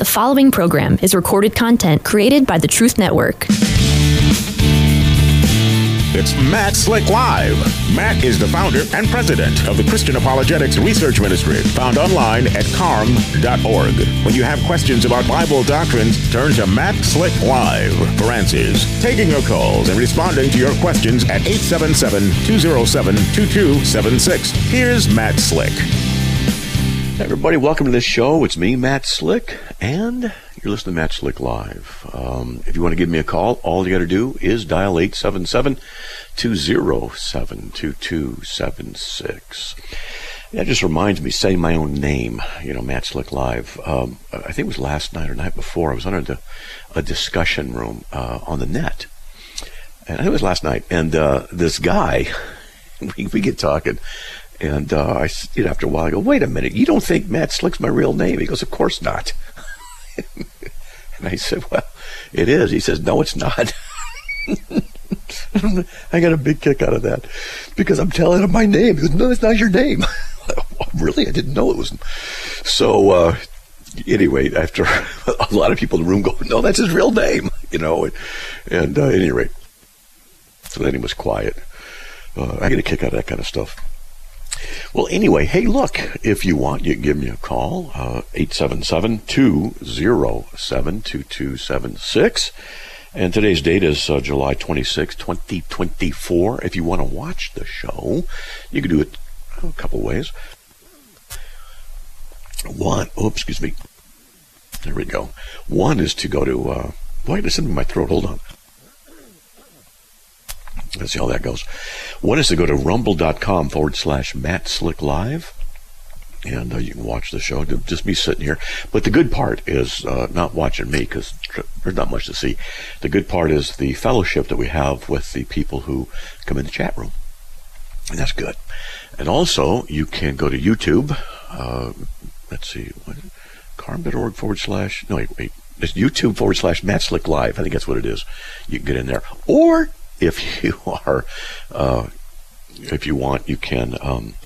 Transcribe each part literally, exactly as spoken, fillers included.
The following program is recorded content created by the Truth Network. It's Matt Slick Live. Matt is the founder and president of the Christian Apologetics Research Ministry, found online at carm dot org. When you have questions about Bible doctrines, turn to Matt Slick Live for answers. Taking your calls and responding to your questions at eight seven seven, two oh seven, two two seven six. Here's Matt Slick. Hey everybody, welcome to this show. It's me, Matt Slick, and you're listening to Matt Slick Live. Um, if you want to give me a call, all you got to do is dial eight seven seven, two oh seven, two two seven six. That just reminds me, saying my own name, you know, Matt Slick Live. Um, I think it was last night or night before, I was under the, a discussion room uh, on the net. And I think it was last night, and uh, this guy, we, we get talking. And uh, I, you know, after a while, I go, wait a minute, you don't think Matt Slick's my real name? He goes, of course not. And I said, well, it is. He says, no, it's not. I got a big kick out of that because I'm telling him my name. He goes, no, it's not your name. Really? I didn't know it was. So uh, anyway, after a lot of people in the room go, no, that's his real name, you know. And uh, at any rate, so then he was quiet. Uh, I get a kick out of that kind of stuff. Well, anyway, hey, look, if you want, you can give me a call, uh, eight seven seven, two oh seven, two two seven six. And today's date is uh, July twenty-sixth, twenty twenty-four. If you want to watch the show, you can do it a couple ways. One, oh, excuse me. There we go. One is to go to, uh, boy, there's something in my throat. Hold on. Let's see how that goes. One is to go to rumble.com forward slash Matt Slick Live. And uh, you can watch the show. Just me sitting here. But the good part is uh, not watching me because there's not much to see. The good part is the fellowship that we have with the people who come in the chat room. And that's good. And also, you can go to YouTube. Uh, let's see. carm.org forward slash. No, wait, wait. It's YouTube forward slash Matt Slick Live. I think that's what it is. You can get in there. Or if you are, uh, if you want, you can um,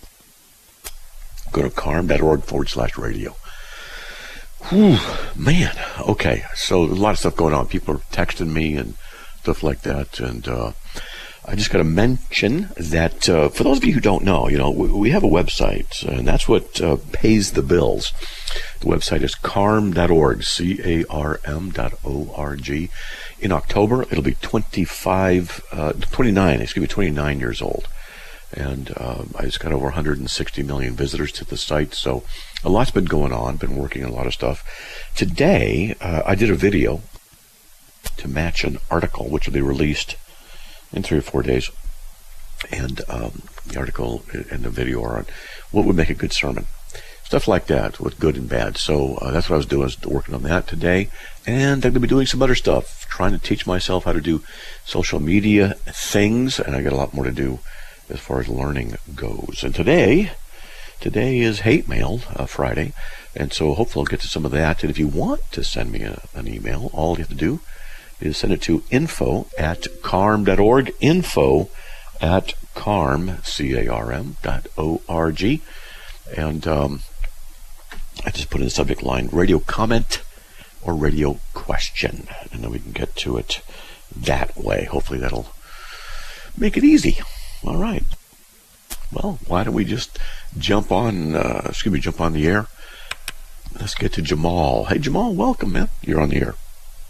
go to carm.org forward slash radio. Whew, man. Okay. So a lot of stuff going on. People are texting me and stuff like that. And uh, I just got to mention that uh, for those of you who don't know, you know, we, we have a website, and that's what uh, pays the bills. The website is carm dot org, C A R M dot O R G. In October, it'll be twenty-five, uh, twenty-nine, excuse me, twenty-nine years old. And uh, I just got over one hundred sixty million visitors to the site. So a lot's been going on, been working on a lot of stuff. Today, uh, I did a video to match an article, which will be released in three or four days. And um, the article and the video are on what would make a good sermon. Stuff like that, with good and bad. So uh, that's what I was doing, I was working on that today. And I'm going to be doing some other stuff, trying to teach myself how to do social media things. And I got a lot more to do as far as learning goes. And today, today is Hate Mail uh, Friday. And so hopefully I'll get to some of that. And if you want to send me a, an email, all you have to do is send it to info at carm dot org, info at carm, C A R M dot O R G. And um, I just put in the subject line, radio comment or radio question, and then we can get to it that way. Hopefully that'll make it easy. All right. Well, why don't we just jump on, uh, excuse me, jump on the air. Let's get to Jamal. Hey, Jamal, welcome, man. You're on the air.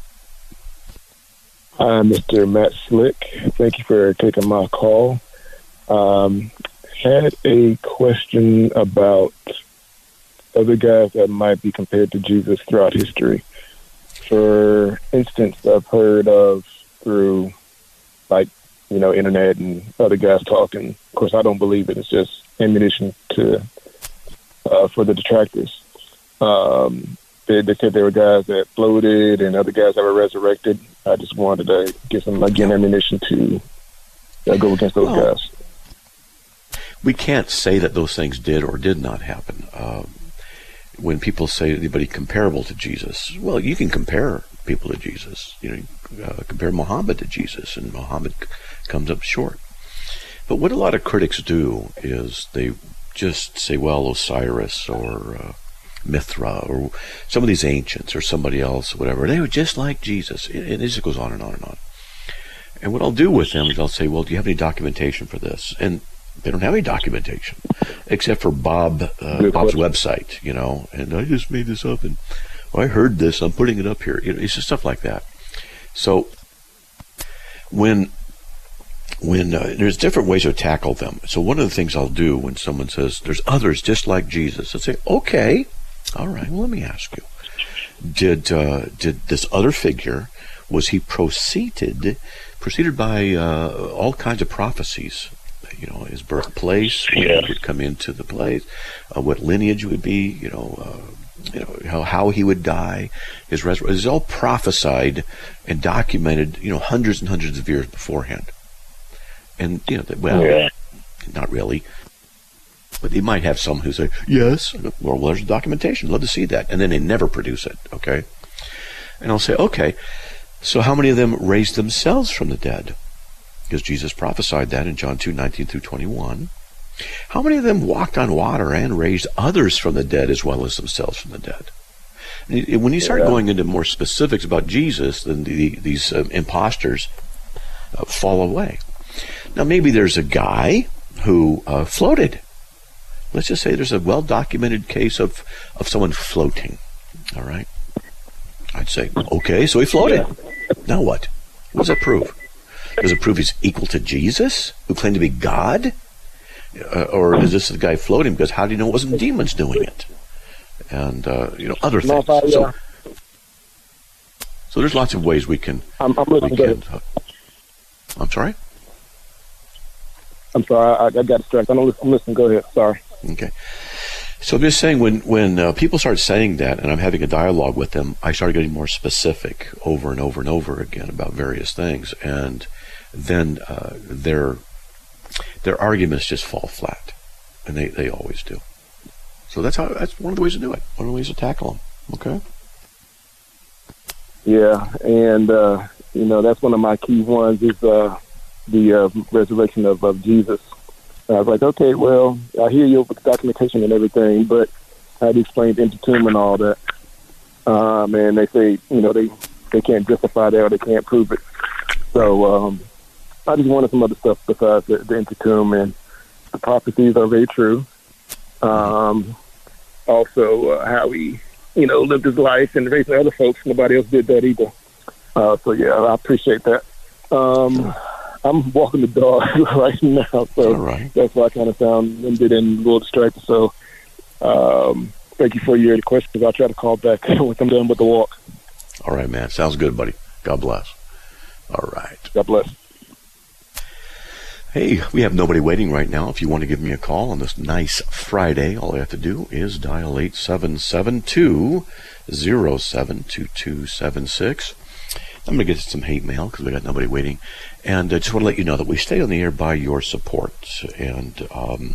Hi, Mister Matt Slick. Thank you for taking my call. Um, had a question about other guys that might be compared to Jesus throughout history. For instance, I've heard of through, like, you know, internet and other guys talking. Of course, I don't believe it. It's just ammunition to uh, for the detractors. Um, they, they said there were guys that floated and other guys that were resurrected. I just wanted to give some, again, ammunition to uh, go against those well, guys. We can't say that those things did or did not happen. Um, when people say anybody comparable to Jesus, well, you can compare people to Jesus. You know, uh, compare Muhammad to Jesus, and Muhammad c- comes up short. But what a lot of critics do is they just say, well, Osiris or uh, Mithra, or some of these ancients, or somebody else, whatever. They were just like Jesus. And it just goes on and on and on. And what I'll do with them is I'll say, well, do you have any documentation for this? And they don't have any documentation, except for Bob, uh, Bob's website, you know. And I just made this up, and well, I heard this, I'm putting it up here. It's just stuff like that. So when when uh, there's different ways to tackle them. So one of the things I'll do when someone says, there's others just like Jesus, I'll say, okay, all right, well, let me ask you. Did uh, did this other figure, was he preceded, preceded by uh, all kinds of prophecies? You know, his birthplace, when yeah. he would come into the place, uh, what lineage would be, you know, uh, you know how, how he would die, his resurrection. It's all prophesied and documented, you know, hundreds and hundreds of years beforehand. And, you know, well, yeah. not really. But they might have some who say, yes, well, there's documentation. Love to see that. And then they never produce it, okay? And I'll say, okay, so how many of them raised themselves from the dead? Because Jesus prophesied that in John two, nineteen through twenty-one. How many of them walked on water and raised others from the dead as well as themselves from the dead? And when you start yeah. going into more specifics about Jesus, then the, these uh, imposters uh, fall away. Now, maybe there's a guy who uh, floated. Let's just say there's a well-documented case of, of someone floating. All right? I'd say, okay, so he floated. Yeah. Now what? What does that prove? Does it prove he's equal to Jesus, who claimed to be God? Uh, or is this the guy floating because how do you know it wasn't demons doing it? And, uh, you know, other things. No, I, uh, so, so there's lots of ways we can... I'm, I'm listening. We can uh, I'm sorry? I'm sorry, I, I got distracted. I'm listening. Go ahead. Sorry. Okay. So I'm just saying, when, when uh, people start saying that, and I'm having a dialogue with them, I start getting more specific over and over and over again about various things, and then uh, their their arguments just fall flat, and they, they always do. So that's how that's one of the ways to do it. One of the ways to tackle them. Okay. Yeah, and uh, you know that's one of my key ones is uh, the uh, resurrection of, of Jesus. I was like, okay, well, I hear you with the documentation and everything, but how do you explain the tomb and all that? Um, and they say, you know, they, they can't justify that or they can't prove it. So um, I just wanted some other stuff besides the, the tomb, and the prophecies are very true. Um, also, uh, how he, you know, lived his life and raising other folks. Nobody else did that either. Uh, so, yeah, I appreciate that. Um I'm walking the dog right now, so right. That's why I kind of sound winded and a little distracted. So um, thank you for your questions. I'll try to call back once I'm done with the walk. All right, man. Sounds good, buddy. God bless. All right. God bless. Hey, we have nobody waiting right now. If you want to give me a call on this nice Friday, all you have to do is dial eight seven seven two, zero seven two two seven six. I'm going to get some hate mail because we got nobody waiting. And I just want to let you know that we stay on the air by your support. And um,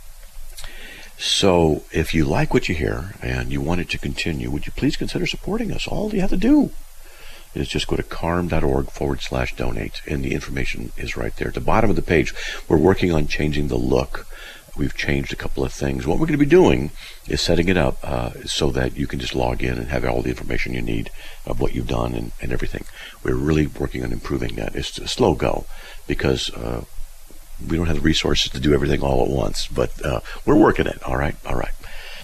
so if you like what you hear and you want it to continue, would you please consider supporting us? All you have to do is just go to carm.org forward slash donate. And the information is right there at the bottom of the page. We're working on changing the look. We've changed a couple of things. What we're going to be doing is setting it up uh, so that you can just log in and have all the information you need of what you've done and, and everything. We're really working on improving that. It's a slow go because uh, we don't have the resources to do everything all at once, but uh, we're working it. All right, all right.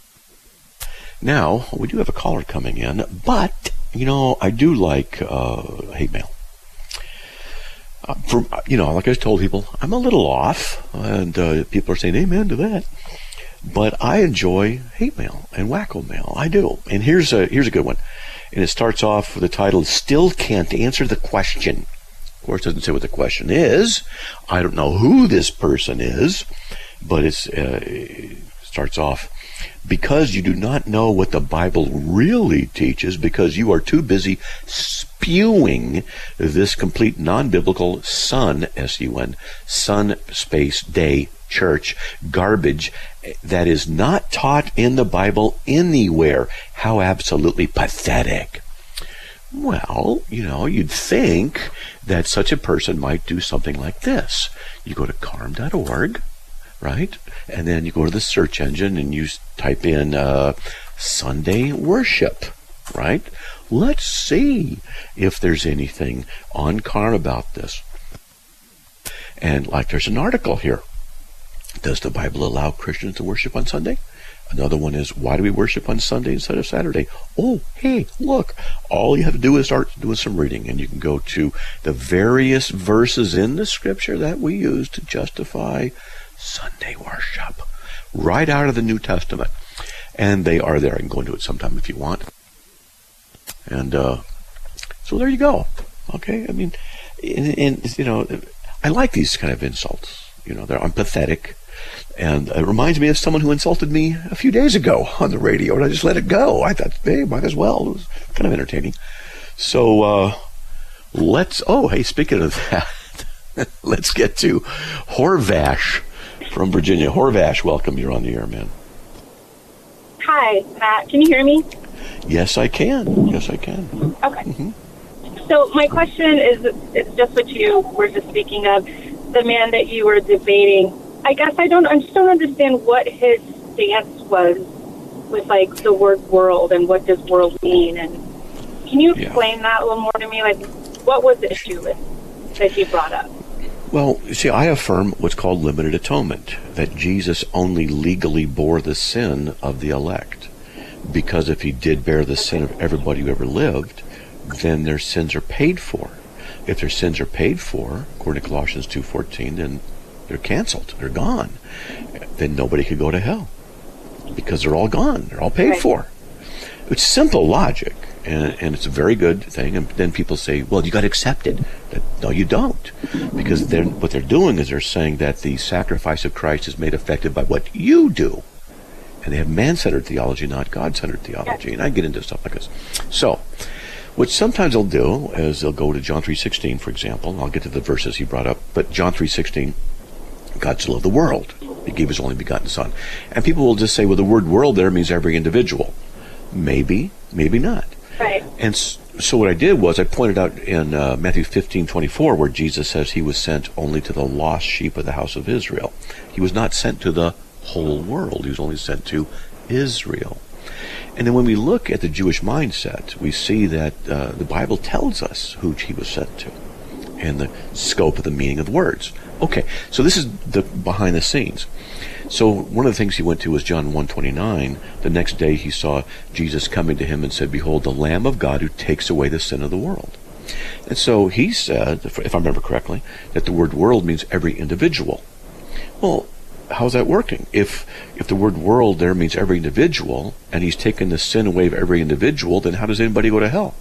Now, we do have a caller coming in, but, you know, I do like uh, hate mail. Uh, for, you know, like I told people, I'm a little off, and uh, people are saying amen to that. But I enjoy hate mail and wacko mail. I do. And here's a here's a good one. And it starts off with the title, Still Can't Answer the Question. Of course, it doesn't say what the question is. I don't know who this person is, but it's, uh, it starts off, because you do not know what the Bible really teaches, because you are too busy spewing this complete non-biblical sun, S U N, sun, space, day, church, garbage that is not taught in the Bible anywhere. How absolutely pathetic. Well, you know, you'd think that such a person might do something like this. You go to carm dot org, right? And then you go to the search engine and you type in uh, Sunday worship, right? Let's see if there's anything on Carm about this. And like there's an article here. Does the Bible allow Christians to worship on Sunday? Another one is, why do we worship on Sunday instead of Saturday? Oh, hey, look, all you have to do is start doing some reading, and you can go to the various verses in the Scripture that we use to justify Sunday worship, right out of the New Testament. And they are there. I can go into it sometime if you want. And uh, so there you go. Okay? I mean, and, and, you know, I like these kind of insults. You know, they're empathetic. And it reminds me of someone who insulted me a few days ago on the radio, and I just let it go. I thought, hey, might as well. It was kind of entertaining. So uh, let's, oh, hey, speaking of that, let's get to Horvash from Virginia. Horvash, welcome. You're on the air, man. Hi, Matt. Can you hear me? Yes, I can. Yes, I can. Okay. Mm-hmm. So my question is, it's just what you were just speaking of, the man that you were debating. I guess I don't, I just don't understand what his stance was with, like, the word world and what does world mean. And can you explain yeah. that a little more to me? Like, what was the issue with, that he brought up? Well, you see, I affirm what's called limited atonement, that Jesus only legally bore the sin of the elect. Because if he did bear the sin of everybody who ever lived, then their sins are paid for. If their sins are paid for, according to Colossians two fourteen, then they're canceled. They're gone. Then nobody could go to hell because they're all gone. They're all paid right. for. It's simple logic, and, and it's a very good thing. And then people say, well, you got to accept it. That, no, you don't. Because they're, what they're doing is they're saying that the sacrifice of Christ is made effective by what you do. And they have man-centered theology, not God-centered theology. And I get into stuff like this. So, what sometimes they'll do is they'll go to John three sixteen, for example. And I'll get to the verses he brought up. But John three sixteen, God so loved the world, he gave his only begotten Son. And people will just say, well, the word world there means every individual. Maybe, maybe not. Right. And so what I did was I pointed out in uh, Matthew fifteen twenty-four, where Jesus says he was sent only to the lost sheep of the house of Israel. He was not sent to the whole world. He was only sent to Israel. And then when we look at the Jewish mindset, we see that uh, the Bible tells us who he was sent to and the scope of the meaning of the words. Okay, so this is the behind the scenes. So one of the things he went to was John one twenty-nine. The next day he saw Jesus coming to him and said, behold, the Lamb of God who takes away the sin of the world. And so he said, if I remember correctly, that the word world means every individual. Well, how's that working? If if the word world there means every individual, and he's taken the sin away of every individual, then how does anybody go to hell?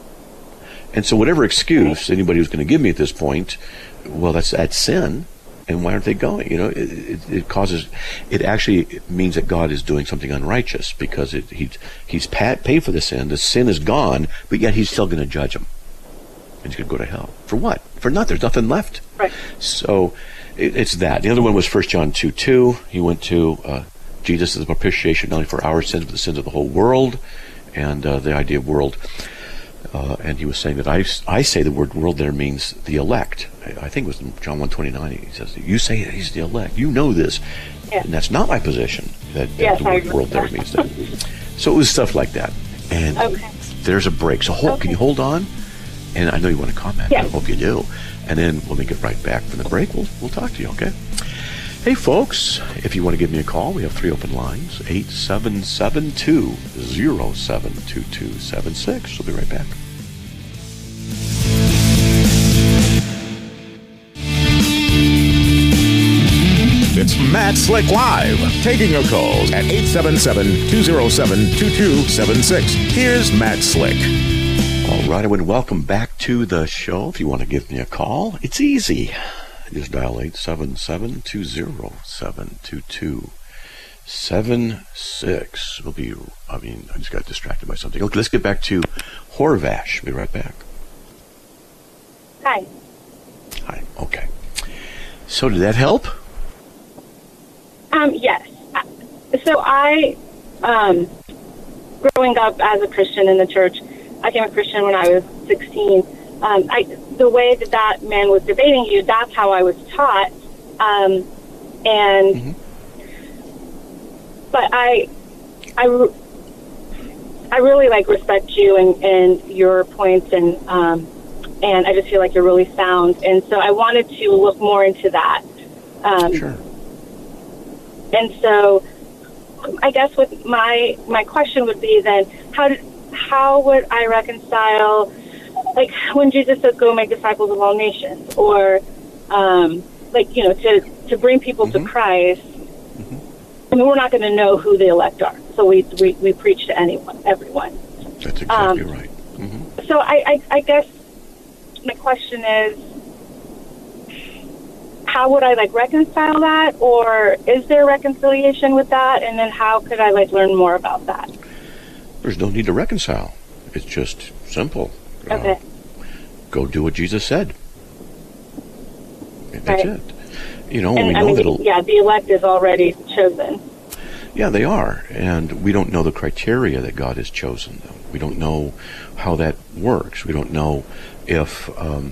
And so whatever excuse anybody was going to give me at this point, well, that's that's sin, and why aren't they going? You know, it, it, it causes, it actually means that God is doing something unrighteous, because it, he, he's paid for the sin, the sin is gone, but yet he's still going to judge them. And he's going to go to hell. For what? For nothing. There's nothing left. Right. So it, it's that. The other one was First John two two. He went to uh, Jesus as a propitiation not only for our sins, but the sins of the whole world, and uh, the idea of world. Uh, and he was saying that I, I say the word world there means the elect. I, I think it was in John one twenty-nine. He says, you say he's the elect. You know this. Yeah. And that's not my position, that, that yes, the word world there means that. So it was stuff like that. And okay. there's a break. So hold, okay. can you hold on? And I know you want to comment. Yeah. I hope you do. And then when we get right back from the break, we'll, we'll talk to you, okay? Hey, folks, if you want to give me a call, we have three open lines, eight seven seven, two oh seven, two two seven six. We'll be right back. It's Matt Slick Live, taking your calls at eight seven seven, two oh seven, two two seven six. Here's Matt Slick. All right, I would welcome back to the show. If you want to give me a call, it's easy. Just dial eight seven seven, two oh seven, two two seven six. It'll be, I mean, I just got distracted by something. Okay, let's get back to Horvash. Be right back. Hi. Hi, okay. So did that help? Um, yes. So I, um, growing up as a Christian in the church, I became a Christian when I was sixteen. Um, I, the way that that man was debating you, that's how I was taught. Um, and, mm-hmm. but I, I, I really like respect you and, and your points, and um, and I just feel like you're really sound. And so I wanted to look more into that. Um, Sure. And so I guess with my my question would be then, how did, how would I reconcile, like when Jesus says, "Go make disciples of all nations," or um, like you know to to bring people mm-hmm. to Christ. Mm-hmm. I mean, we're not going to know who the elect are, so we we, we preach to anyone, everyone. That's exactly um, right. Mm-hmm. So I, I I guess my question is, how would I like reconcile that, or is there reconciliation with that? And then how could I like learn more about that? There's no need to reconcile. It's just simple. Okay. Uh, go do what Jesus said. And that's Right. it. You know, And we I know mean, that. yeah, the elect is already chosen. Yeah, they are, and we don't know the criteria that God has chosen them. We don't know how that works. We don't know if um,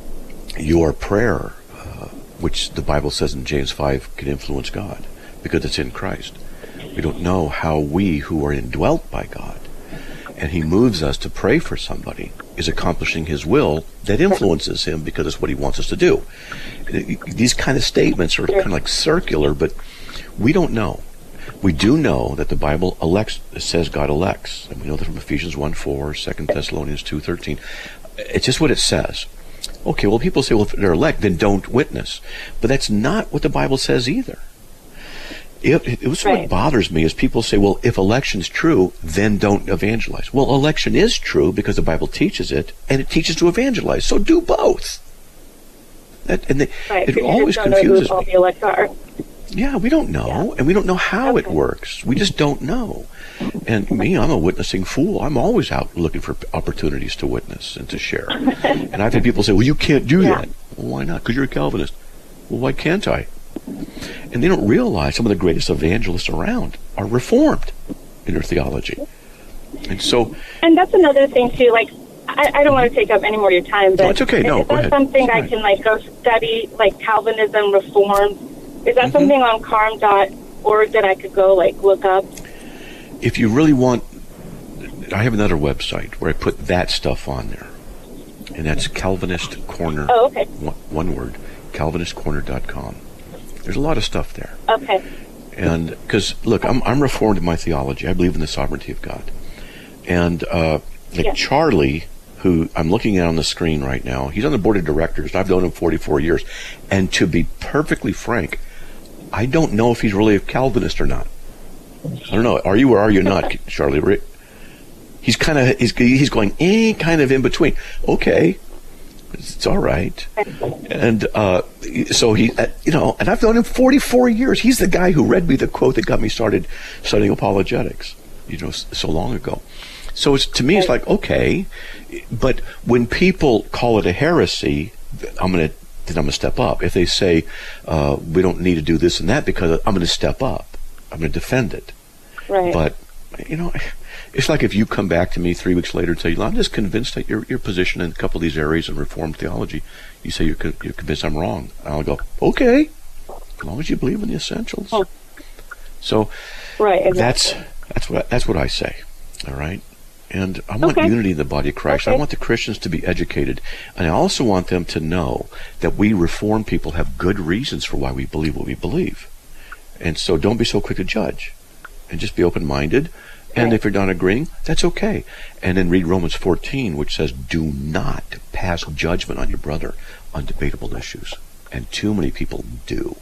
your prayer, uh, which the Bible says in James five, can influence God because it's in Christ. We don't know how we who are indwelt by God, and He moves us to pray for somebody, is accomplishing His will that influences Him because it's what He wants us to do. These kind of statements are kind of like circular, but we don't know. We do know that the Bible elects, says God elects. And we know that from Ephesians one four, Second Thessalonians two thirteen. It's just what it says. Okay, well, people say, well, if they're elect, then don't witness. But that's not what the Bible says either. It, it, it was Right. What bothers me is people say, well, if election's true, then don't evangelize. Well, election is true because the Bible teaches it, and it teaches to evangelize. So do both. That, and they, Right. it because always you just don't confuses know who all me. the elect are. Yeah, we don't know, Yeah. and we don't know how it Okay. works. We just don't know. And me, I'm a witnessing fool. I'm always out looking for opportunities to witness and to share. And I've had people say, well, you can't do Yeah. that. Well, why not? Because you're a Calvinist. Well, why can't I? And they don't realize some of the greatest evangelists around are Reformed in their theology. And so... And that's another thing too. Like, I, I don't want to take up any more of your time, but No, it's okay. No, is go that ahead. something It's I fine. can like go study, like Calvinism, Reformed? Is that Mhm. something on carm dot org that I could go like look up? If you really want... I have another website where I put that stuff on there. And that's Calvinist Corner. Oh, okay. One, one word. Calvinist Corner dot com. There's a lot of stuff there. Okay. And because, look, I'm, I'm Reformed in my theology. I believe in the sovereignty of God. And uh, like Yeah. Charlie, who I'm looking at on the screen right now, he's on the board of directors. I've known him forty-four years. And to be perfectly frank, I don't know if he's really a Calvinist or not. I don't know. Are you or are you not, Charlie? Rick? He's kind of, he's, he's going, eh, kind of in between. Okay. It's all right. And uh, so he, uh, you know, and I've known him forty-four years. He's the guy who read me the quote that got me started studying apologetics, you know, so long ago. So it's, to me, it's like, okay, but when people call it a heresy, I'm going to, then I'm going to step up. If they say, uh, we don't need to do this and that, because I'm going to step up. I'm going to defend it. Right. But, you know, it's like if you come back to me three weeks later and say, I'm just convinced that your your position in a couple of these areas in Reformed theology, you say you're, con- you're convinced I'm wrong. And I'll go, okay, as long as you believe in the essentials. Oh. So right. Exactly. that's that's what that's what I say. All right. And I want Okay. unity in the body of Christ. Okay. I want the Christians to be educated. And I also want them to know that we Reformed people have good reasons for why we believe what we believe. And so don't be so quick to judge. And just be open-minded. And Right. if you're not agreeing, that's okay. And then read Romans fourteen, which says, do not pass judgment on your brother on debatable issues. And too many people do.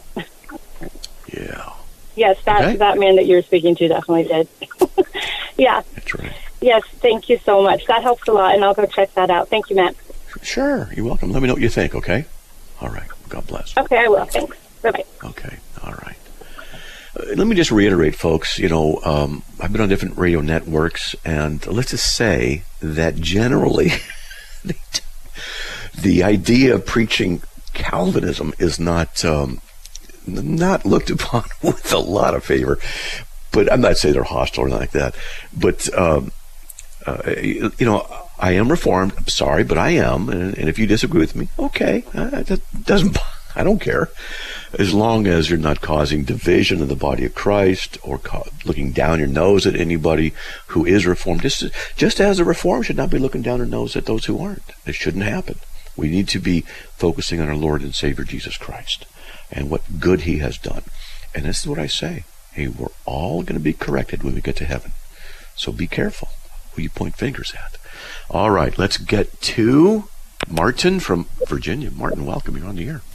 Yeah, Yes, that Okay. that man that you were speaking to definitely did. Yeah. that's right. Yes. Thank you so much. That helps a lot, and I'll go check that out. Thank you, Matt. Sure, you're welcome. Let me know what you think, okay? All right. God bless. Okay, I will. Thanks. Bye bye. Okay, all right. Uh, let me just reiterate, folks, you know, um, I've been on different radio networks, and let's just say that generally the, the idea of preaching Calvinism is not um, not looked upon with a lot of favor. But I'm not saying they're hostile or anything like that. But, um, uh, you, you know, I am Reformed. I'm sorry, but I am. And, and if you disagree with me, okay. Uh, that doesn't I don't care. As long as you're not causing division in the body of Christ or ca- looking down your nose at anybody who is Reformed. Just, just as a Reformed should not be looking down their nose at those who aren't. It shouldn't happen. We need to be focusing on our Lord and Savior Jesus Christ and what good he has done. And this is what I say. Hey, we're all going to be corrected when we get to heaven. So be careful who you point fingers at. All right, let's get to Martin from Virginia. Martin, welcome. You're on the air.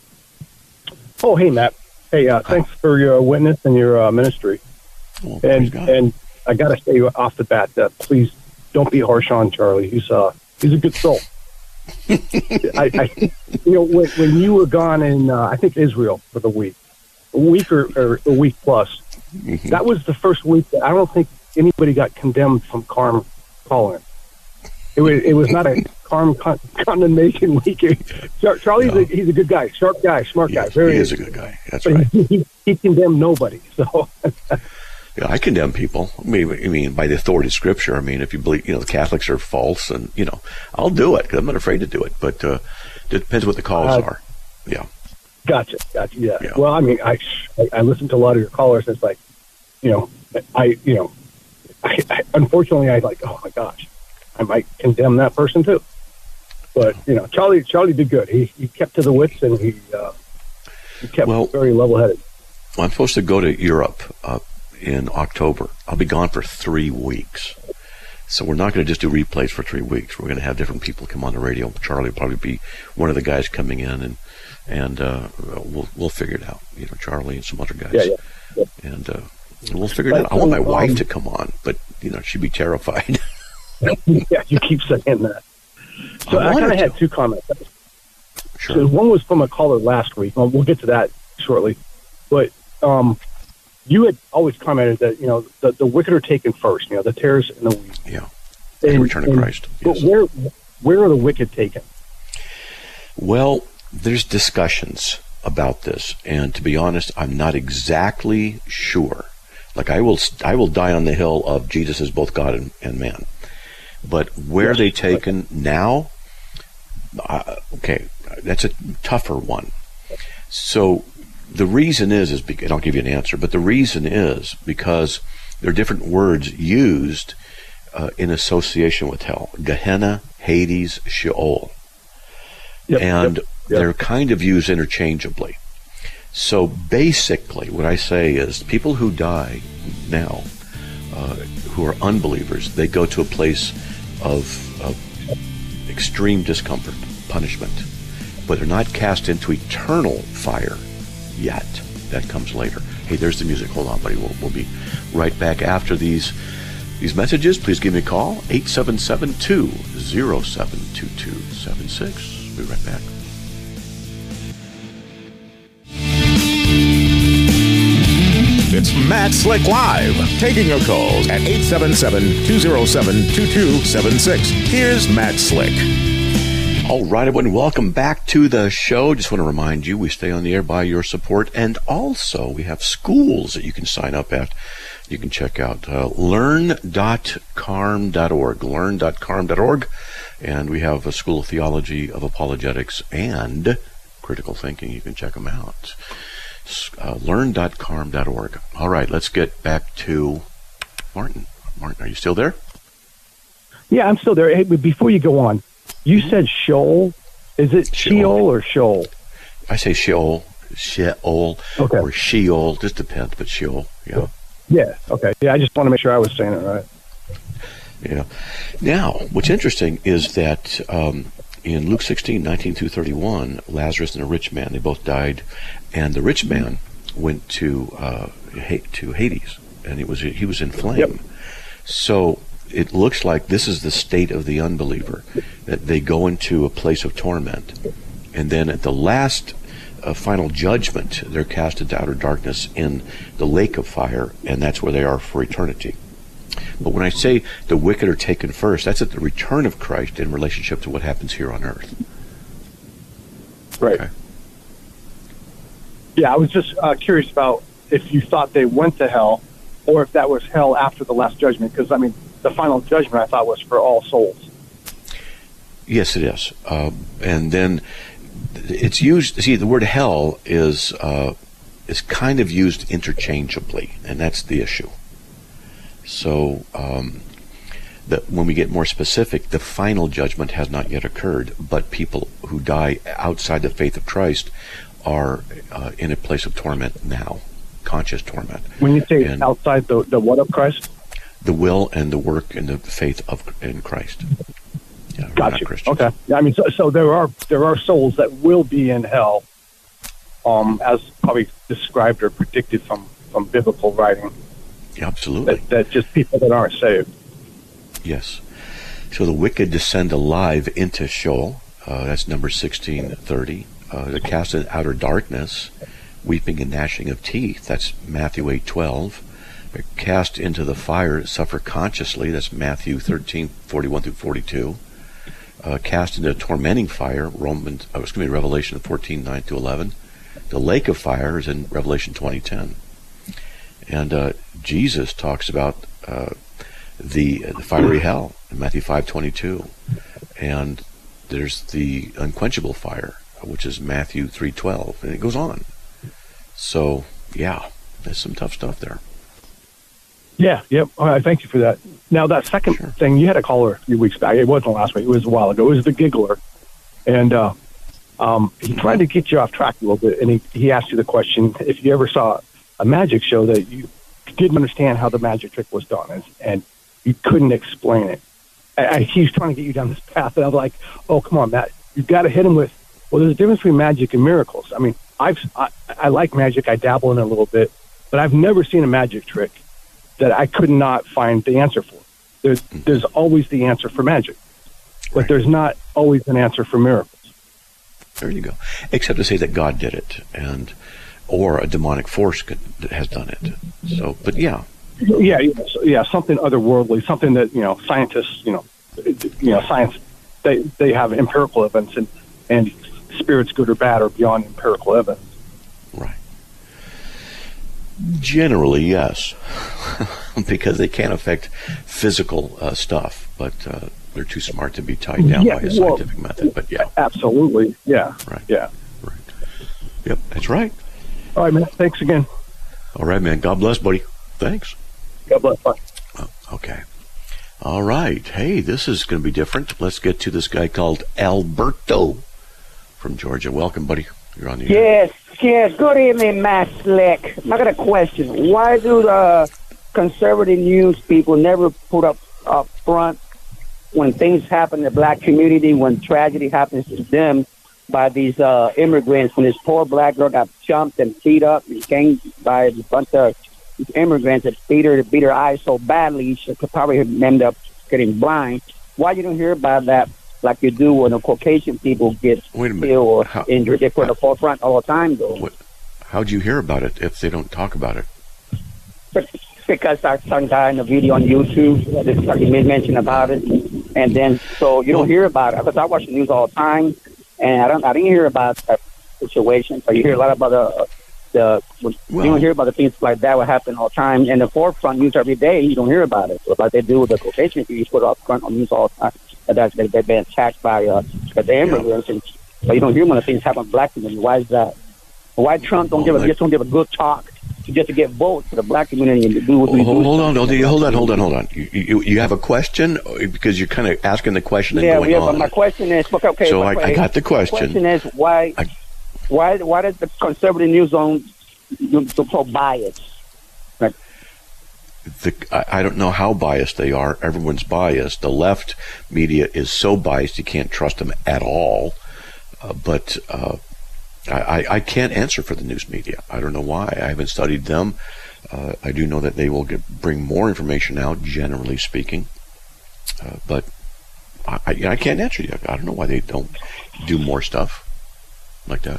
Oh, hey, Matt. Hey, uh, thanks oh. for your witness and your uh, ministry. Well, and and I got to say off the bat that please don't be harsh on Charlie. He's uh he's a good soul. I, I you know when, when you were gone in uh, I think Israel for the week, a week or, or a week plus, mm-hmm. that was the first week that I don't think anybody got condemned from Carm calling. It was it was not a Carm con- condemnation week. Char- Charlie's no. a, he's a good guy, sharp guy, smart guy. Yes, Very he is a good guy. That's but right. He, he, he condemned nobody. So. Yeah, I condemn people. I mean, I mean, by the authority of Scripture. I mean, if you believe, you know, the Catholics are false, and you know, I'll do it because I'm not afraid to do it. But uh, it depends what the calls uh, are. Yeah. Gotcha. Gotcha. Yeah. yeah. Well, I mean, I I listen to a lot of your callers. And it's like, you know, I you know, I, I unfortunately I like, oh my gosh, I might condemn that person too. But you know, Charlie Charlie did good. He he kept to the wits, and he uh, he kept well, very level headed. Well, I'm supposed to go to Europe Uh, in October. I'll be gone for three weeks. So we're not going to just do replays for three weeks. We're going to have different people come on the radio. Charlie will probably be one of the guys coming in, and and uh, we'll we'll figure it out. You know, Charlie and some other guys. Yeah, yeah, yeah. And uh, we'll figure it out. I want my um, wife to come on, but you know, she'd be terrified. Yeah, you keep saying that. So I, I kind of had two comments. Sure. So one was from a caller last week. Well, we'll get to that shortly. But um, you had always commented that, you know, the, the wicked are taken first, you know, the tares and the wheat. Yeah. And, the return of and, Christ. But Yes. where where are the wicked taken? Well, there's discussions about this, and to be honest, I'm not exactly sure. Like I will, I will die on the hill of Jesus is both God and, and man. But where yes, are they taken right. now? Uh, okay, that's a tougher one. So the reason is, is because, and I'll give you an answer, but the reason is because there are different words used uh, in association with hell. Gehenna, Hades, Sheol. Yep, and yep, yep. they're kind of used interchangeably. So basically, what I say is people who die now, uh, who are unbelievers, they go to a place of, of extreme discomfort, punishment. But they're not cast into eternal fire yet. That comes later. Hey, there's the music. Hold on, buddy. We'll, we'll be right back after these these messages. Please give me a call, eight seven seven, two oh seven, two two seven six. We'll be right back. It's Matt Slick Live, taking your calls at eight seven seven, two oh seven, two two seven six. Here's Matt Slick. All right, everyone, welcome back to the show. Just want to remind you, we stay on the air by your support, and also we have schools that you can sign up at. You can check out uh, learn dot carm dot org, learn dot carm dot org, and we have a School of Theology, of Apologetics, and Critical Thinking. You can check them out. Uh, learn dot carm dot org. All right, let's get back to Martin. Martin, are you still there? Yeah, I'm still there. Hey, but before you go on, you mm-hmm. said Sheol. Is it Sheol, Sheol or Sheol? I say Sheol, Sheol, okay. or Sheol. Just depends, but Sheol. Yeah. Yeah. Okay. Yeah, I just want to make sure I was saying it right. Yeah. Now, what's interesting is that um, in Luke sixteen, nineteen through thirty-one, Lazarus and a rich man, they both died, and the rich man went to uh, to Hades, and it was he was in flame. Yep. So it looks like this is the state of the unbeliever, that they go into a place of torment, and then at the last uh, final judgment, they're cast into outer darkness in the lake of fire, and that's where they are for eternity. But when I say the wicked are taken first, that's at the return of Christ in relationship to what happens here on earth. Right. Okay. Yeah, I was just uh, curious about if you thought they went to hell, or if that was hell after the last judgment, because, I mean, the final judgment I thought was for all souls. Yes, it is. Uh, and then it's used. See, the word hell is uh, is kind of used interchangeably, and that's the issue. So, um, that when we get more specific, the final judgment has not yet occurred, but people who die outside the faith of Christ are uh, in a place of torment now, conscious torment. When you say and outside the, the what of Christ? The will and the work and the faith of in Christ. Yeah, Got you. Okay. Yeah, I mean, so, so there are there are souls that will be in hell, um, as probably described or predicted from, from biblical writing. Yeah, absolutely. That, that just people that aren't saved. Yes. So the wicked descend alive into Sheol. Uh, that's number sixteen thirty. Uh, they're cast in outer darkness, weeping and gnashing of teeth. That's Matthew eight twelve. They're cast into the fire, suffer consciously. That's Matthew thirteen forty-one through forty-two. Uh, cast into tormenting fire, Romans, oh, excuse me, Revelation fourteen nine to eleven. The lake of fire is in Revelation twenty ten. And uh, Jesus talks about uh, the, the fiery hell in Matthew five twenty-two. And there's the unquenchable fire, which is Matthew three twelve. And it goes on. So, yeah, there's some tough stuff there. Yeah, yep. All right, thank you for that. Now, that second Sure. thing, you had a caller a few weeks back. It wasn't last week. It was a while ago. It was the giggler. And uh, um, he tried to get you off track a little bit, and he, he asked you the question, if you ever saw a magic show that you didn't understand how the magic trick was done, and, and you couldn't explain it. I, I, he was trying to get you down this path, and I was like, oh, come on, Matt. You've got to hit him with, well, there's a difference between magic and miracles. I mean, I've, I, I like magic. I dabble in it a little bit, but I've never seen a magic trick that I could not find the answer for. There's there's always the answer for magic, but Right. there's not always an answer for miracles. There you go. Except to say that God did it, and or a demonic force could, has done it. So, but yeah, Yeah, yeah, so- yeah, something otherworldly, something that you know scientists, you know, you know, science, they they have empirical evidence, and and spirits, good or bad, are beyond empirical evidence. right. Generally, yes, because they can't affect physical uh, stuff, but uh, they're too smart to be tied down Yeah, by a well, scientific method. But yeah, Absolutely, yeah, right. yeah. Right. Yep, that's right. All right, man. Thanks again. All right, man. God bless, buddy. Thanks. God bless. Bye. Oh, okay. All right. Hey, this is going to be different. Let's get to this guy called Alberto from Georgia. Welcome, buddy. You're on the air. Yes, yes. Good evening, Matt Slick. I got a question. Why do the conservative news people never put up up front when things happen in the black community, when tragedy happens to them by these uh, immigrants, when this poor black girl got jumped and beat up and ganked by a bunch of immigrants that beat her, beat her eyes so badly she could probably end up getting blind? Why you don't hear about that like you do when the Caucasian people get Wait a minute. ill or How- injured? They put it in the forefront all the time, though. What, how'd you hear about it if they don't talk about it? Because I some guy in the video on YouTube that he made mention about it, and then so you don't hear about it because I watch the news all the time, and I don't I didn't hear about that situation. So you hear a lot about the the Well- you don't hear about the things like that what happen all the time. In the forefront news every day, you don't hear about it. So like they do with the Caucasian people, you put it up front on news all the time. That they, they've been attacked by uh the immigrants, and but you don't hear when the things happen to black community. Why is that? Why Trump don't Well, give a, like- just don't give a good talk to just to get votes for the black community and to do what we Hold, do? hold on, hold on, hold on, hold on, hold on. You, you, you have a question because you're kind of asking the question and Yeah, going yeah, on. but my question is, okay, okay So my I- que- I got the question. My question is why, I- why, why does the conservative news zone do so biased? Like, The, I, I don't know how biased they are. Everyone's biased. The left media is so biased you can't trust them at all. Uh, but uh, I, I- I can't answer for the news media. I don't know why. I haven't studied them. Uh, I do know that they will get, bring more information out, generally speaking. Uh, but I, I, I can't answer you. I don't know why they don't do more stuff like that.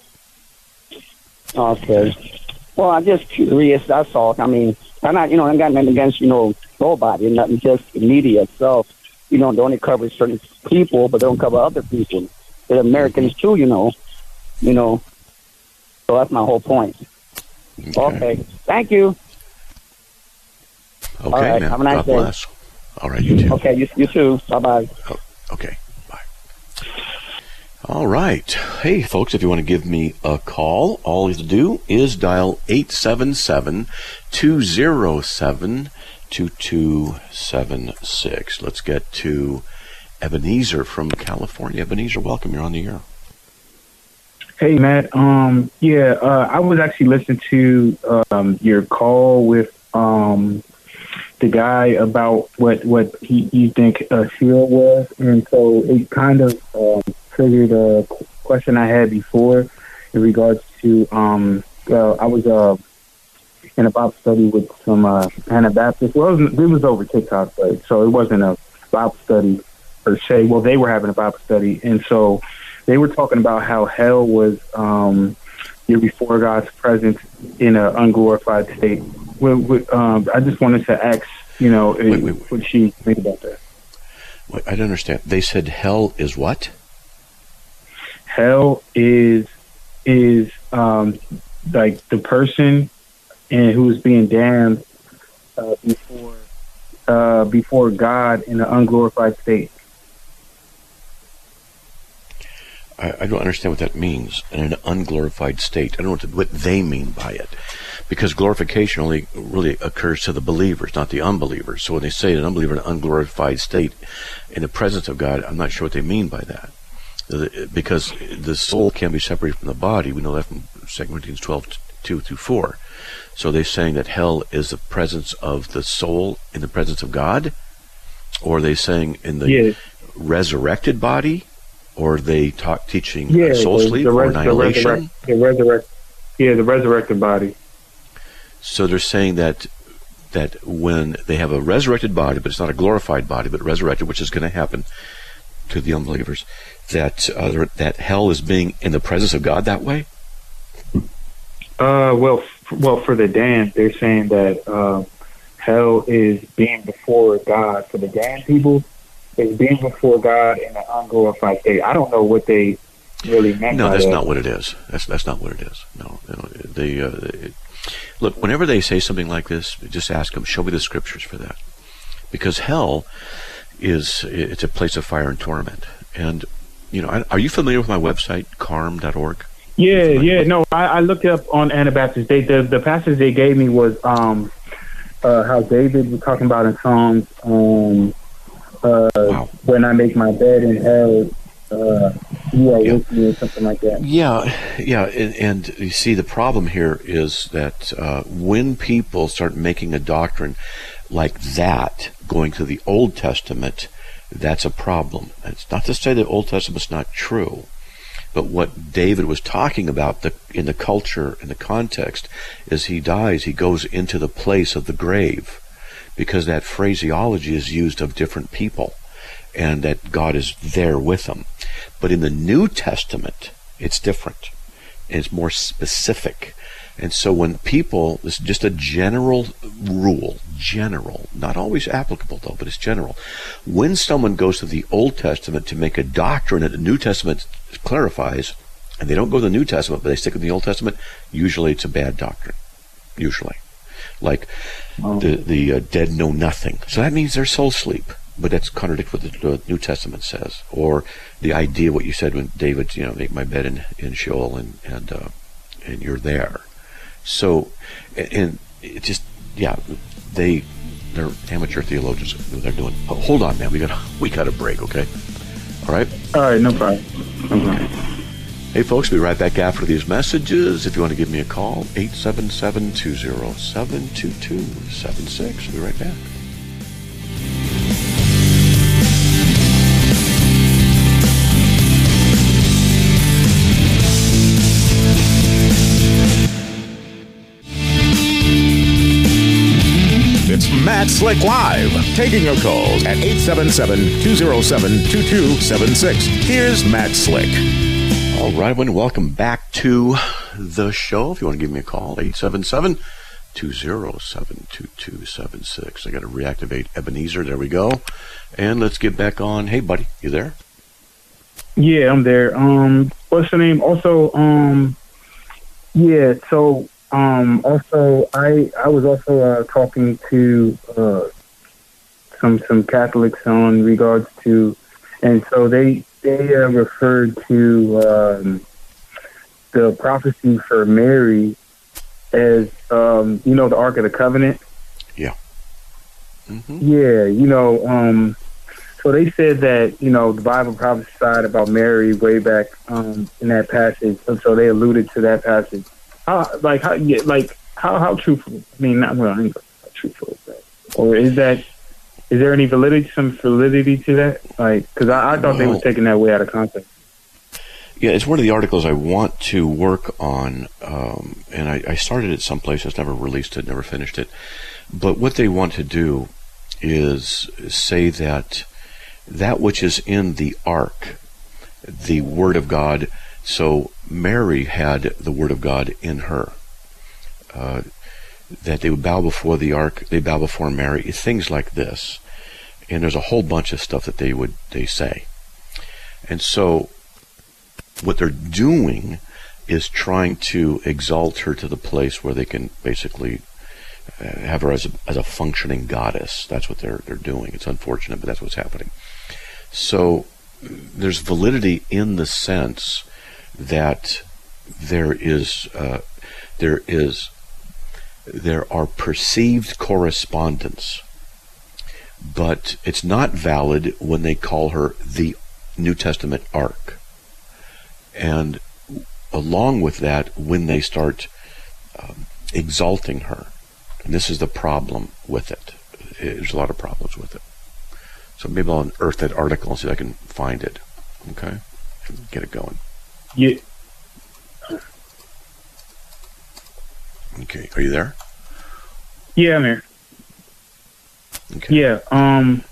okay. Well, I'm just curious. That's all. I mean, I'm not, you know, I got nothing against, you know, nobody, nothing, just the media itself. You know, they only cover certain people, but they don't cover other people. They're Americans too, you know. You know. So that's my whole point. Okay. Okay. Thank you. Okay, All right, man. have a nice God day. bless. All right, you too. Okay, you, you too. Bye-bye. Oh, okay, bye. All right. Hey, folks, if you want to give me a call, all you have to do is dial eight seven seven, two zero seven, two two seven six. Let's get to Ebenezer from California. Ebenezer, welcome. You're on the air. Hey, Matt. Um, yeah, uh, I was actually listening to um, your call with um, the guy about what, what he you think uh, Sheila was, and so it kind of um, triggered a question I had before in regards to um, uh, I was uh, in a Bible study with some uh, Anabaptists. Well, it was, it was over TikTok, but so it wasn't a Bible study per se. Well, they were having a Bible study, and so they were talking about how hell was um, you're before God's presence in an unglorified state. Well, um, I just wanted to ask, you know, wait, wait, wait. what she think about that. Wait, I don't understand. They said hell is what? Hell is is um, like the person and who is being damned uh, before uh, before God in an unglorified state. I, I don't understand what that means. In an unglorified state, I don't know what, the, what they mean by it, because glorification only really occurs to the believers, not the unbelievers. So when they say an unbeliever in an unglorified state in the presence of God, I'm not sure what they mean by that. Because the soul can be separated from the body. We know that from Second Corinthians twelve, two through four. So they're saying that hell is the presence of the soul in the presence of God? Or are they saying in the yeah. resurrected body? Or are they talk teaching yeah, uh, soul the, sleep the or res- annihilation? The, resurrect, the resurrect, yeah, the resurrected body. So they're saying that that when they have a resurrected body, but it's not a glorified body, but resurrected, which is going to happen to the unbelievers, that uh, that hell is being in the presence of God that way? Uh, well, f- well, for the damned, they're saying that uh, hell is being before God. For the damned people, it's being before God in an unglorified state. I don't know what they really meant. No, by that's that. not what it is. That's that's not what it is. No, you know, they uh, it, look. Whenever they say something like this, just ask them, show me the scriptures for that, because hell is it's a place of fire and torment. And you know, are you familiar with my website, carm dot org? Yeah, yeah. No, I, I looked up on Anabaptists. They the the passage they gave me was um uh, how David was talking about in Psalms. Um, uh, wow. When I make my bed in hell, uh, you are yeah. with me, or something like that. Yeah, yeah. And, and you see, the problem here is that uh, when people start making a doctrine like that, going to the Old Testament, that's a problem. It's not to say that Old Testament's not true, but what David was talking about the, in the culture, in the context, is he dies, he goes into the place of the grave, because that phraseology is used of different people, and that God is there with them. But in the New Testament, it's different. It's more specific. And so when people, this is just a general rule, general, not always applicable though, but it's general. When someone goes to the Old Testament to make a doctrine that the New Testament clarifies, and they don't go to the New Testament, but they stick with the Old Testament, usually it's a bad doctrine. Usually. Like oh. the, the uh, dead know nothing. So that means they're soul sleep. But that's contradicts what the uh, New Testament says. Or the idea, what you said when David, you know, make my bed in, in Sheol and, and, uh, and you're there. So, and it just, yeah, they, they're amateur theologians. They're doing. Oh, hold on, man. We got, we got a break. Okay. All right. All right. No problem. Okay. Hey, folks. We'll be right back after these messages. If you want to give me a call, eight seven seven, two zero seven, two two seven six. We'll be right back. It's Matt Slick Live, taking your calls at eight seven seven, two zero seven, two two seven six. Here's Matt Slick. All right, everyone, welcome back to the show. If you want to give me a call, eight seven seven, two zero seven, two two seven six. I got to reactivate Ebenezer. There we go. And let's get back on. Hey, buddy, you there? Yeah, I'm there. Um, what's the name? Also, um, yeah, so... Um, also, I I was also uh, talking to uh, some some Catholics on regards to, and so they they uh, referred to um, the prophecy for Mary as, um, you know, the Ark of the Covenant. Yeah. Mm-hmm. Yeah, you know, um, so they said that, you know, the Bible prophesied about Mary way back um, in that passage, and so they alluded to that passage. How, like, how, yeah, like, how, how truthful? I mean, not well, I ain't how truthful is that? Or is that, is there any validity, some validity to that? Like, because I, I thought well, they were taking that way out of context. Yeah, it's one of the articles I want to work on, um, and I, I started it someplace, just never released it, never finished it. But what they want to do is say that that which is in the ark, the Word of God, so Mary had the Word of God in her, uh, that they would bow before the ark, they bow before Mary, things like this. And there's a whole bunch of stuff that they would they say. And so what they're doing is trying to exalt her to the place where they can basically uh, have her as a, as a functioning goddess. That's what they're they're doing. It's unfortunate, but that's what's happening. So there's validity in the sense that there is uh, there is there are perceived correspondence, but it's not valid when they call her the New Testament Ark. And along with that, when they start um, exalting her, and this is the problem with it. There's a lot of problems with it. So maybe I'll unearth that article and see if I can find it. Okay? And get it going. Yeah. Okay. Are you there? Yeah, I'm here. Okay. Yeah. Um.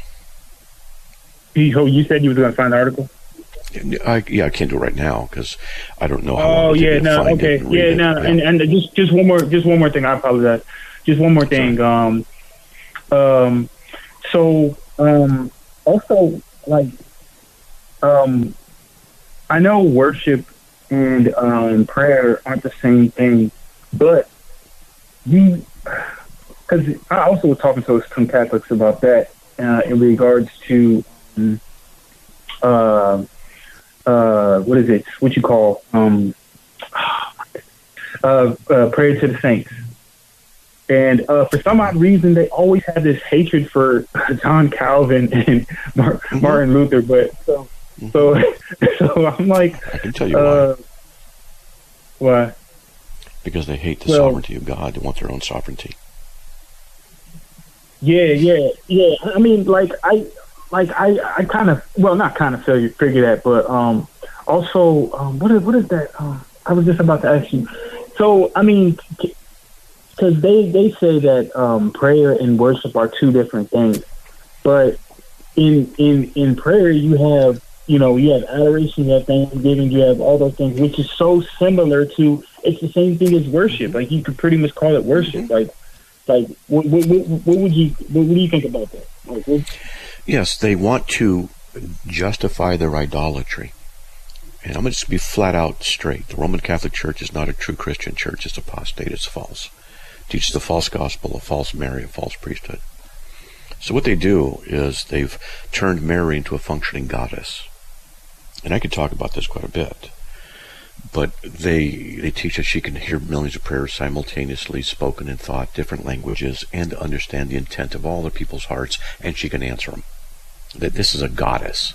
You, you said you were going to find the article? I, yeah, I can't do it right now because I don't know how. Oh long yeah, no, okay, yeah, no, yeah. and and just just one more, just one more thing. I apologize. Just one more thing. Um, um, so um, also like um, I know worship and um prayer aren't the same thing, but you, because I also was talking to some Catholics about that uh, in regards to. Um, uh, Uh, what is it? What you call um, uh, uh, prayer to the saints? And uh, for some odd reason, they always have this hatred for John Calvin and Mar- mm-hmm. Martin Luther. But so, mm-hmm. so, so I'm like, I can tell you uh, why. Why? Because they hate the well, sovereignty of God. They want their own sovereignty. Yeah, yeah, yeah. I mean, like I. Like I, I kind of well, not kind of figure figure that, but um, also um, what is what is that? Um, I was just about to ask you. So I mean, because they they say that um, prayer and worship are two different things, but in in in prayer you have you know you have adoration, you have thanksgiving, you have all those things, which is so similar to it's the same thing as worship. Like you could pretty much call it worship. Like like what what, what, what would you what, what do you think about that? Like, what, Yes, they want to justify their idolatry. And I'm going to just be flat out straight. The Roman Catholic Church is not a true Christian church. It's apostate. It's false. It teaches a false gospel, a false Mary, a false priesthood. So what they do is they've turned Mary into a functioning goddess. And I could talk about this quite a bit. But they they teach that she can hear millions of prayers simultaneously, spoken in thought, different languages, and understand the intent of all the people's hearts, and she can answer them. That this is a goddess.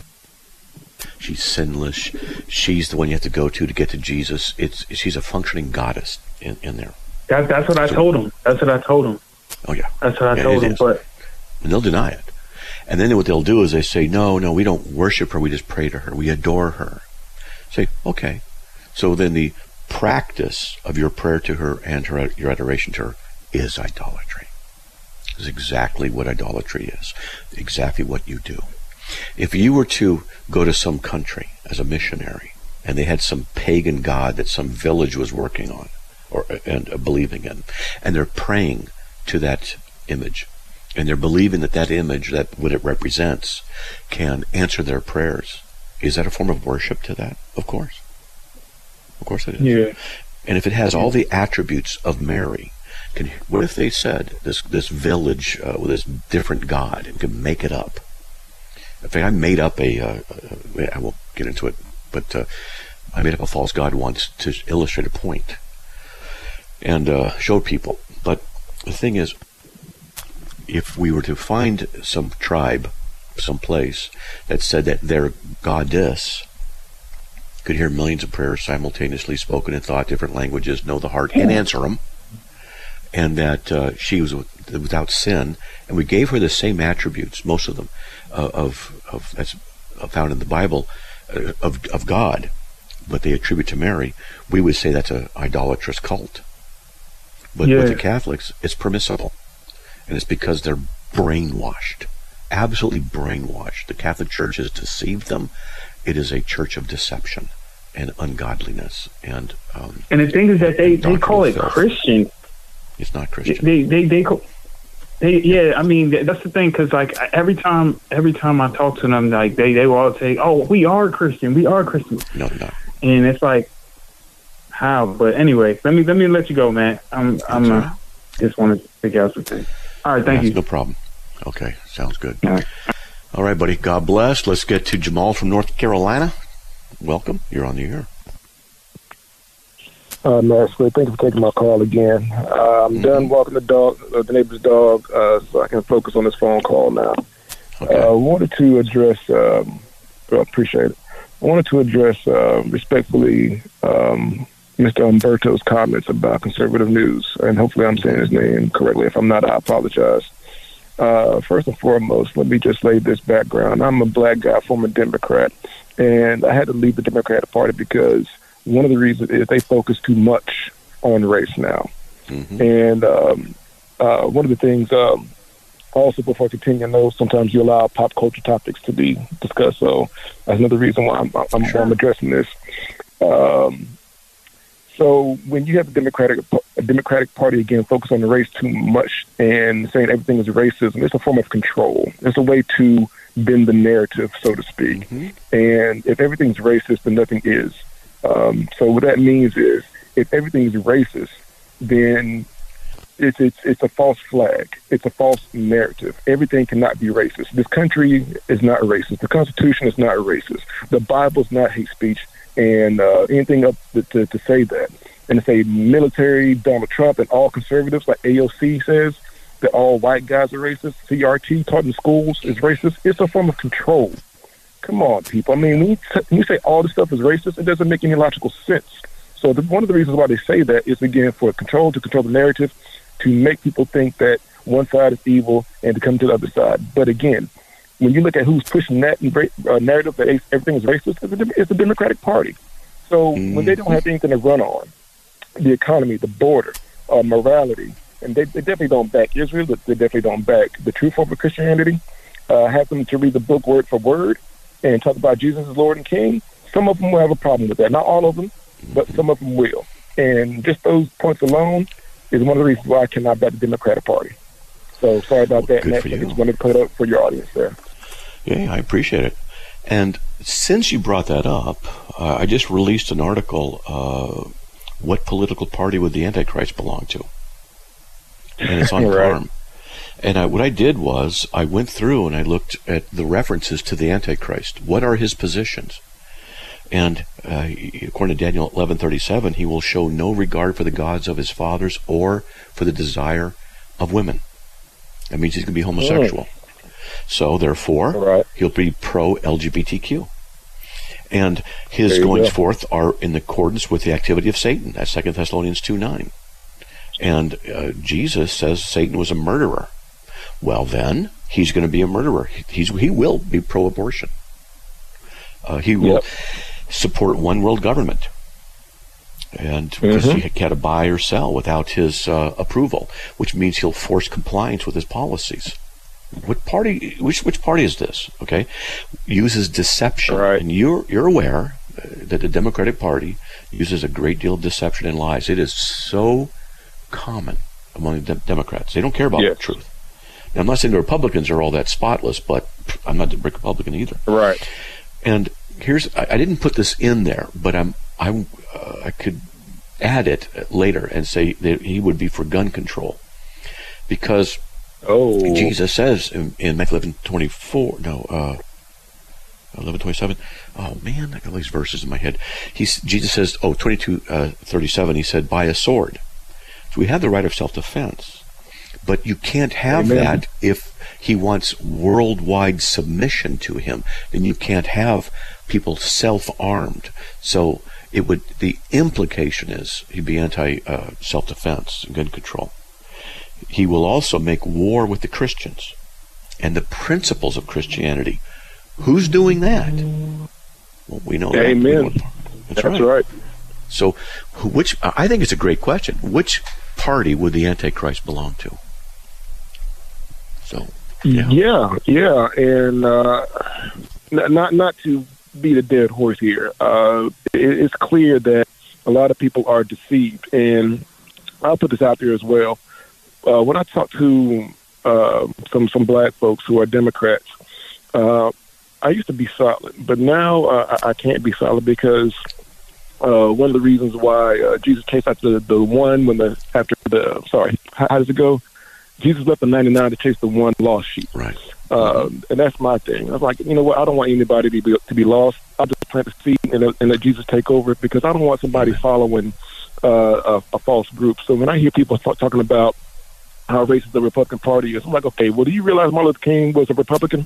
She's sinless. She's the one you have to go to to get to Jesus. It's she's a functioning goddess in, in there. That, that's what I so, told them. That's what I told them. Oh yeah, that's what I yeah, told them. But and they'll deny it. And then what they'll do is they say, no, no, we don't worship her. We just pray to her. We adore her. Say, okay. So then the practice of your prayer to her and her your adoration to her is idolatry. Is exactly what idolatry is. Exactly what you do. If you were to go to some country as a missionary and they had some pagan god that some village was working on or and uh, believing in, and they're praying to that image, and they're believing that that image, that what it represents, can answer their prayers, is that a form of worship to that? Of course. Of course it is. Yeah. And if it has all the attributes of Mary, can, what if they said this this village uh, with this different god and could make it up? In fact, I made up a, uh, I won't get into it, but uh, I made up a false god once to illustrate a point and uh, showed people. But the thing is, if we were to find some tribe, some place that said that their goddess could hear millions of prayers simultaneously spoken in thought, different languages, know the heart, and answer them, and that uh, she was without sin, and we gave her the same attributes, most of them, uh, of of that's found in the Bible, uh, of of God, but they attribute to Mary, we would say that's an idolatrous cult. But yeah. with the Catholics, it's permissible, and it's because they're brainwashed, absolutely brainwashed. The Catholic Church has deceived them. It is a church of deception and ungodliness, and um, and the thing is that they, they call it filth. Christian. It's not Christian. They they they, call, they yeah. I mean that's the thing, because like every time every time I talk to them, like they they will all say, "Oh, we are Christian. We are Christian." No, no. And it's like, how? But anyway, let me let me let you go, man. I'm That's I'm right. uh, just want to figure out something. All right, thank That's you. no problem. Okay, sounds good. All right. All right, buddy. God bless. Let's get to Jamal from North Carolina. Welcome. You're on the air. Uh, Matt Slick, thank you for taking my call again. Uh, I'm Mm-hmm. done walking the dog, uh, the neighbor's dog, uh, so I can focus on this phone call now. Okay. I uh, wanted to address, um, well, appreciate it. I wanted to address uh, respectfully um, Mister Umberto's comments about conservative news, and hopefully I'm saying his name correctly. If I'm not, I apologize. Uh, first and foremost, let me just lay this background. I'm a black guy, former Democrat, and I had to leave the Democratic Party because one of the reasons is they focus too much on race now. Mm-hmm. And um, uh, one of the things, um, also before I continue, I know sometimes you allow pop culture topics to be discussed, so that's another reason why I'm, I'm, Sure. why I'm addressing this. Um, so when you have a Democratic a Democratic Party, again, focus on the race too much and saying everything is racism, it's a form of control. It's a way to bend the narrative, so to speak. Mm-hmm. And if everything's racist, then nothing is. Um, so what that means is, if everything is racist, then it's it's it's a false flag. It's a false narrative. Everything cannot be racist. This country is not racist. The Constitution is not racist. The Bible is not hate speech, and uh, anything up to, to, to say that. And to say military, Donald Trump, and all conservatives, like A O C says, that all white guys are racist. C R T taught in schools is racist. It's a form of control. Come on, people. I mean, when you, t- when you say all this stuff is racist, it doesn't make any logical sense. So the, one of the reasons why they say that is, again, for control, to control the narrative, to make people think that one side is evil and to come to the other side. But again, when you look at who's pushing that uh, narrative that everything is racist, it's, a, it's the Democratic Party. So mm-hmm. when they don't have anything to run on, the economy, the border, uh, morality, and they, they definitely don't back Israel, but they definitely don't back the truth over Christianity, uh, have them to read the book word for word, and talk about Jesus as Lord and King. Some of them will have a problem with that. Not all of them, but some of them will. And just those points alone is one of the reasons why I cannot back the Democratic Party. So sorry about well, that, Matt. I just wanted to put it up for your audience there. Yeah, I appreciate it. And since you brought that up, uh, I just released an article, uh, what political party would the Antichrist belong to? And it's on right. Farm. And I, what I did was I went through and I looked at the references to the Antichrist. What are his positions? And uh, according to Daniel eleven thirty-seven, he will show no regard for the gods of his fathers or for the desire of women. That means he's going to be homosexual. Mm. So therefore, right. he'll be pro-L G B T Q. And his goings go. forth are in accordance with the activity of Satan. That's Second Thessalonians two nine. And uh, Jesus says Satan was a murderer. Well, then, he's going to be a murderer. He's, he will be pro-abortion. Uh, he will yep. support one world government. And because mm-hmm. he can't buy or sell without his uh, approval, which means he'll force compliance with his policies. What party, which which party is this, okay? Uses deception. Right. And you're, you're aware that the Democratic Party uses a great deal of deception and lies. It is so common among the de- Democrats. They don't care about yes. the truth. Now, I'm not saying the Republicans are all that spotless, but I'm not a Republican either. Right. And here's, I, I didn't put this in there, but I'm, I'm, uh, I could add it later and say that he would be for gun control. Because oh. Jesus says in, in Matthew eleven twenty-four, no, uh, eleven twenty-seven. Oh, man, I got all these verses in my head. He's, Jesus says, oh, twenty-two thirty-seven, he said, by a sword. So we have the right of self-defense. But you can't have Amen. That if he wants worldwide submission to him. Then you can't have people self-armed. So it would, the implication is he'd be anti-self-defense uh, and gun control. He will also make war with the Christians and the principles of Christianity. Who's doing that? Well, we know Amen. that. Amen. That's, That's right. right. So, which I think it's a great question. Which party would the Antichrist belong to? So, yeah, yeah, yeah. and uh, not not to beat a dead horse here. Uh, it, it's clear that a lot of people are deceived, and I'll put this out there as well. Uh, when I talk to uh, some some black folks who are Democrats, uh, I used to be solid, but now uh, I, I can't be solid because uh, one of the reasons why uh, Jesus chased after the, the one when the after the sorry, how, how does it go? Jesus left the ninety-nine to chase the one lost sheep. Right. Uh, and that's my thing. I was like, you know what? I don't want anybody to be to be lost. I'll just plant the seed and, and let Jesus take over because I don't want somebody following uh, a, a false group. So when I hear people talk, talking about how racist the Republican Party is, I'm like, okay, well, do you realize Martin Luther King was a Republican?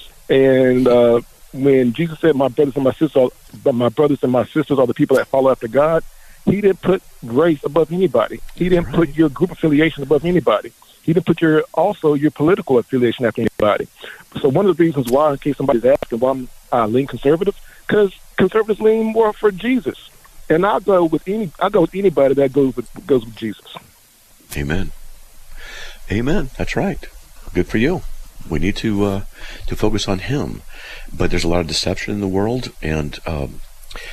And uh, when Jesus said, "My brothers and my sisters, are, my brothers and my sisters are the people that follow after God," he didn't put race above anybody. He didn't right. put your group affiliation above anybody. He didn't put your also your political affiliation after anybody. So one of the reasons why, in case somebody's asking why I'm uh, lean conservative, because conservatives lean more for Jesus, and I'll go with any I go with anybody that goes with goes with Jesus. Amen. Amen. That's right. Good for you. We need to uh, to focus on him, but there's a lot of deception in the world. And um,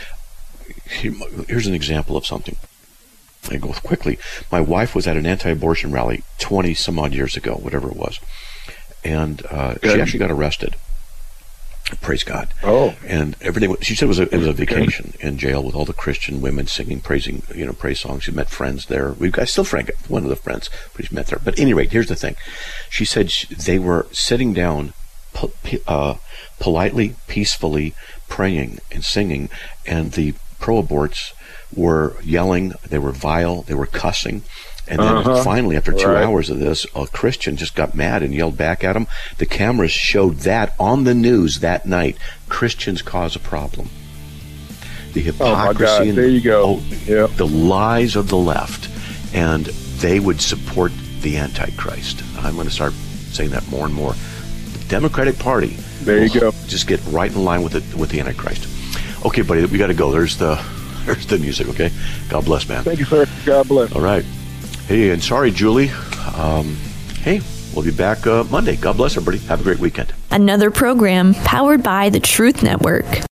here, here's an example of something. I go quickly. My wife was at an anti-abortion rally twenty some odd years ago, whatever it was, and uh, she actually got arrested. Praise God! Oh, and everything. She said it was a, it was a vacation in jail with all the Christian women singing, praising, you know, praise songs. She met friends there. We've got still friend one of the friends, but she's met there. But at any rate, here's the thing. She said she, they were sitting down, uh, politely, peacefully praying and singing, and the pro-aborts were yelling, they were vile, they were cussing, and then uh-huh. finally, after two right. hours of this, a Christian just got mad and yelled back at him. The cameras showed that on the news that night. Christians cause a problem. The hypocrisy, oh my God. and there you go. Oh, yep. the lies of the left, and they would support the Antichrist. I'm going to start saying that more and more. The Democratic Party. There you go. Just get right in line with it with the Antichrist. Okay, buddy, we got to go. There's the there's the music. Okay, God bless, man. Thank you, sir. God bless. All right. Hey, and sorry, Julie. Um, hey, we'll be back uh, Monday. God bless everybody. Have a great weekend. Another program powered by the Truth Network.